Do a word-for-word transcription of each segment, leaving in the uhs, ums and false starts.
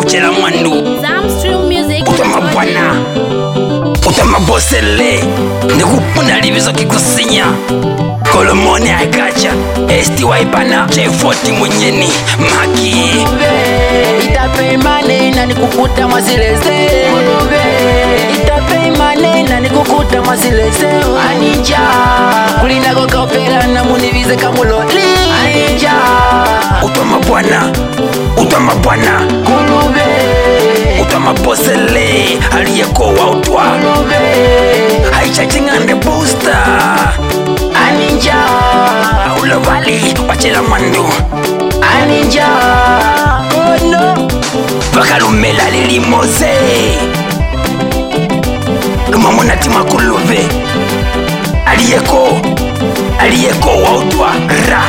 wachela mwandu utama bwana utama bosele nikupuna libizo kikusinya kolomone akacha esti waipana J forty mwenyeni maki itape manena nikukuta mazileze itape manena nikukuta mazileze anija kulinda koka opera na munivize kamuloli anija utama bwana utama bwana kulube utama bosele aliyeko wautwa haichachingande booster anija ulobali wachela mwandu anija kono bakalumela lilimoze lumamonatima kulube aliyeko aliyeko wautwa ra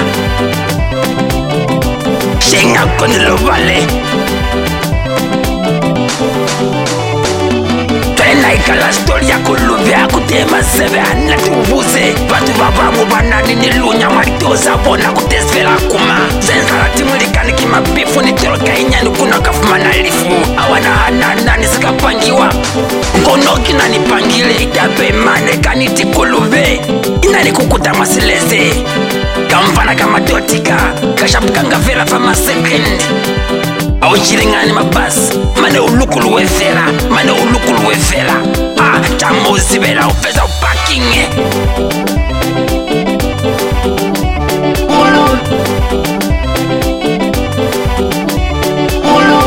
shenga konilobale naikala stori ya kulube akutema sebe anatuvuze batu babamu banani nilunya maritoza bona kutesvela kuma zenzala timulikani kimabifu nitoloka inyani kuna kafuma na lifu awana hanana nisikapangiwa nkonoki nanipangile itape mane kaniti kulube inani kukuta masileze kamvana kamadotika kashapukanga vera fama second auchilingani mabasi mane ulukulu wefela mane ulukulu wefela ah chamuzibela ufeza upakinge ulu ulu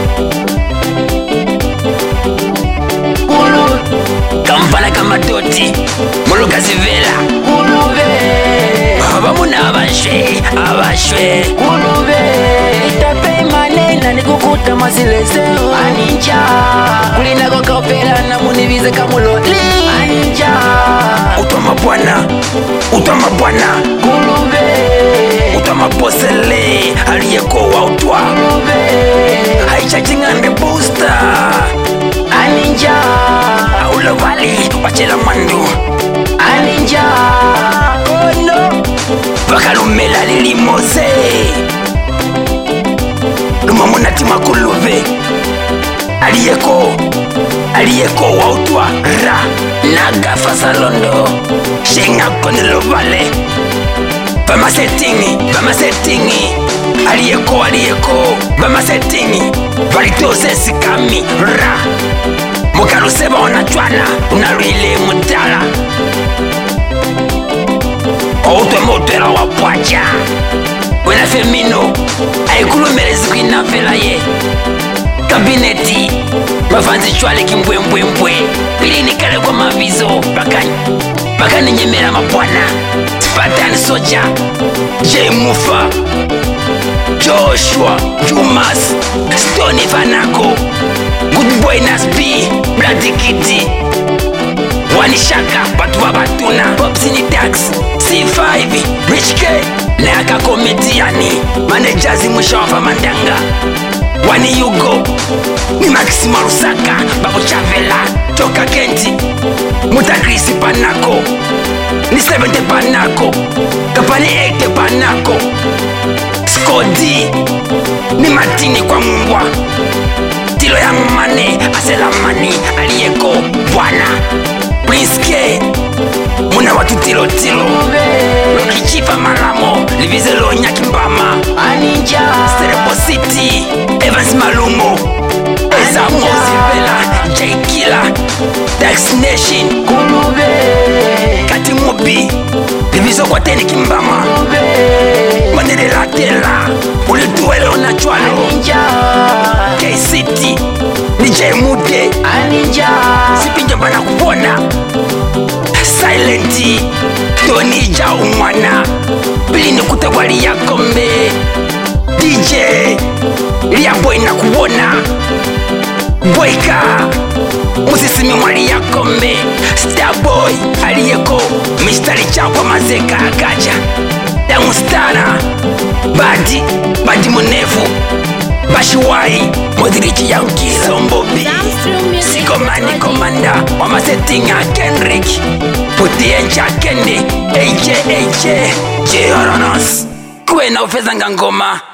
ulu kampala kamadoti mulukazivela kulube abamuna abashwe abashwe kulube itape manena nikukuta mazileze anija kulinda koka opera na munivize kamuloli anija utama bwana utama bwana kulube utama bosele aliyeko wautwa kulube haichachingande booster anija ulobali wachela mwandu anija kono bakalumela lilimoze lumamonatima kulube aliyeko aliyeko wautwa ra nagafa salondo shenga konilobale bamasetingi bamasetingi aliyeko aliyeko bamasetingi balitosesi-kami ra mukaluseba onachwana unalwile mutala outwema utwela wa pwacha wena femino aikulumelezi kuinafela ye kabineti mafanzi chwale kimbwembwembwe pilinikale kwa mavizo bakaninyemela mapwana Spartan Soja J Mufa Joshua Jumas Stony Vanako Good Boy Nasby Bloody Kitty Wanishaka batu babatuna Popsini Dax C five Rich K Naka komediani Manejazi Mushawafa Mandanga Wani Yugo ni Maxima Rusaka Babo Chavela Toka Kenti Mutakrisi Panako ni seventy Panako Kapani eighty Panako Skodi ni Matini kwa mbwa Tilo ya mane Asela mani aliyeko bwana Prince K muna watu tilo tilo Lokichifa Malamo Livize Lonya Kimbama anija Serebo City Evans Malumo Eza Mozibela J Killer Dax Nation kulube Kati Mobi Livizo kwa teni Kimbama Manele Latela Ulituwele onachwalo anija K-City ni J Mude anija Sipinja bana kupona Silenti Tony Jao mwana Bilini kutawali ya kombe D J Lia boy na kuona Boyka Musisimi mwali ya kombe Starboy aliyeko Mistari chakwa mazeka akaja Damu stara Badi Badi munefu Bashiwai Modrichi ya ukila Mbobi Sikomani komanda Mama setting a Kendrick Putiencha Kendi A J A J J Oronos Kwena ufeza ngangoma